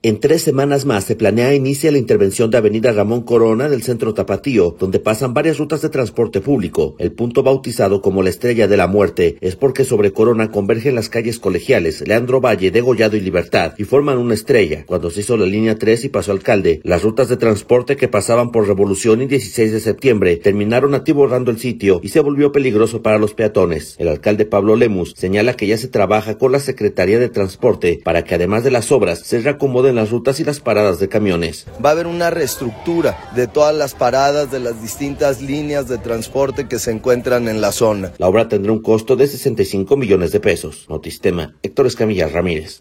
En 3 semanas más se planea inicia la intervención de Avenida Ramón Corona del centro Tapatío, donde pasan varias rutas de transporte público. El punto bautizado como la Estrella de la Muerte es porque sobre Corona convergen las calles Colegiales, Leandro Valle, Degollado y Libertad y forman una estrella. Cuando se hizo la línea 3 y pasó Alcalde, las rutas de transporte que pasaban por Revolución y 16 de septiembre terminaron atiborrando el sitio y se volvió peligroso para los peatones. El alcalde Pablo Lemus señala que ya se trabaja con la Secretaría de Transporte para que además de las obras se reacomoden las rutas y las paradas de camiones. Va a haber una reestructura de todas las paradas de las distintas líneas de transporte que se encuentran en la zona. La obra tendrá un costo de 65 millones de pesos. Notistema, Héctor Escamilla Ramírez.